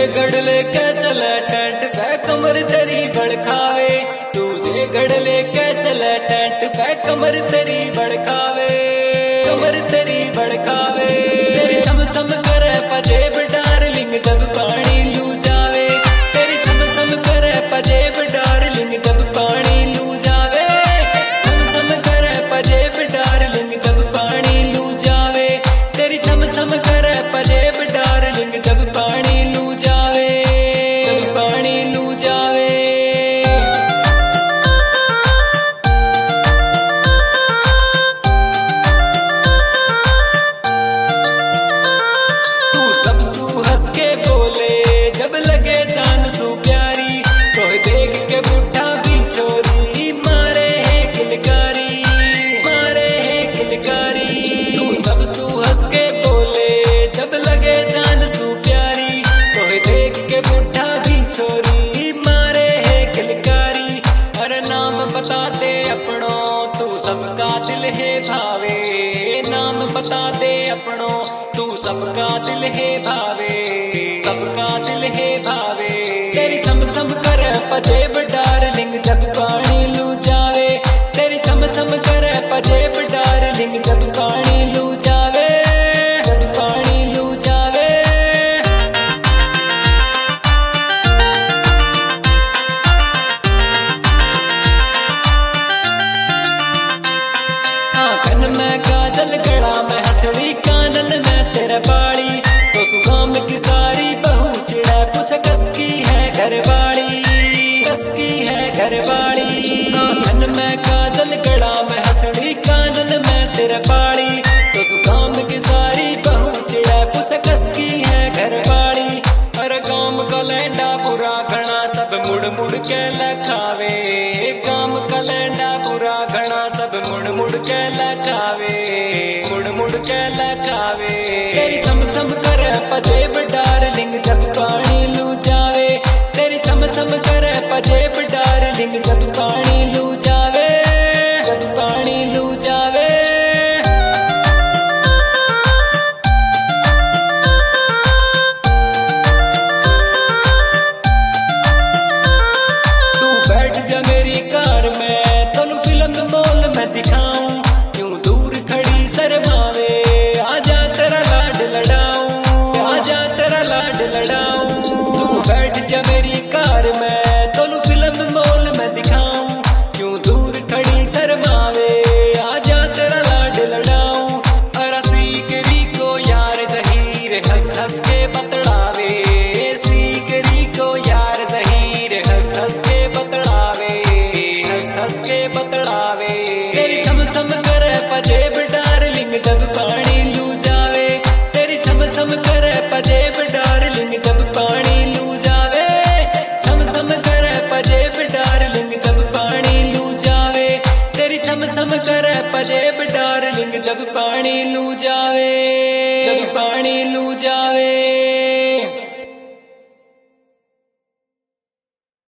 गढ़ लेके चले टेंट पे कमर तेरी भड़कावे, तुझे गढ़ लेके चले टेंट पे कमर तेरी भड़कावे, कमर तेरी भड़कावे। तेरी छम छम करे पजेब डार्लिंग जब पानी लू जावे, तेरी छम छम करे पजेब डार्लिंग जब पानी लू जावे, छम छम करे पजेब डार्लिंग जब पानी लू जावे, तेरी छम छम करे पजेब डार्लिंग जब पानी लू जावे, जब पानी लू जावे। तू सब सू हंस के बोले जब लगे जान सू प्यारी, तो देख के बुढ़ा भी छोरी मारे है किलकारी, मारे है किलकारी। तू सब सू हंस के बोले जब लगे जान सू प्यारी, तो देख के बुढ़ा भी छोरी मारे है किलकारी। अरे नाम बता दे अपनो तू सबका दिल है भावे, नाम बता दे अपनो तू सबका दिल है भावे, सबका दिल है भावे। तेरी छम छम करे पजेब डार्लिंग जब पानी लू जावे, तेरी छम छम करे पजेब डार्लिंग जब पानी लू जावे, जब पानी लू जावे। आंखन में काजल गड़ा में हंसड़ी कानन में तेरे बाड़ी, तो सुगाम की सारी बहू चिड़ा पूछ कसकी है घरवाड़ी, कसकी है घरवाड़ी। आंखन में काजल गड़ा में हंसड़ी कानन में तेरे बाड़ी, तो सुगाम की सारी बहू चिड़ा पूछ कसकी है घरवाड़ी। अरे गाम का लैंडा बुरा घना सब मुड़ मुड़ के लखावे, गाम का लैंडा बुरा घना सब मुड़ मुड़ के लखावे, मुड़ मुड़ के लखावे। तेरी छम छम करे पजेब डार्लिंग जब पानी लू जावे, तेरी छम छम करे पजेब डार्लिंग जब पानी लू जावे, जब पानी लू जावे। तू बैठ जा मेरी कार में तनु फिल्म मॉल में दिखाऊं, क्यों दूर खड़ी शर्मावे आजा तेरा लाड लड़ाऊं, आजा तेरा लाड लड़ाऊं। तू बैठ जा मेरी कार में तनु फिल्म मॉल में दिखाऊं, क्यों दूर खड़ी शर्मावे आजा तेरा लाड लड़ाऊं। अरे सीकरी को यार जहीर हंस हंस के बतड़ावे, सीकरी को यार जहीर हंस हंस के बतड़ावे, हंस हंस के बतड़ावे। तेरी छम छम करे पजेब डार्लिंग जब पानी लू जावे, तेरी छम छम करे पजेब डार्लिंग जब पानी लू जावे, छम छम करे पजेब डार्लिंग जब पानी लू जावे, तेरी छम छम करे पजेब डार्लिंग जब पानी लू जावे, जब पानी लू जावे।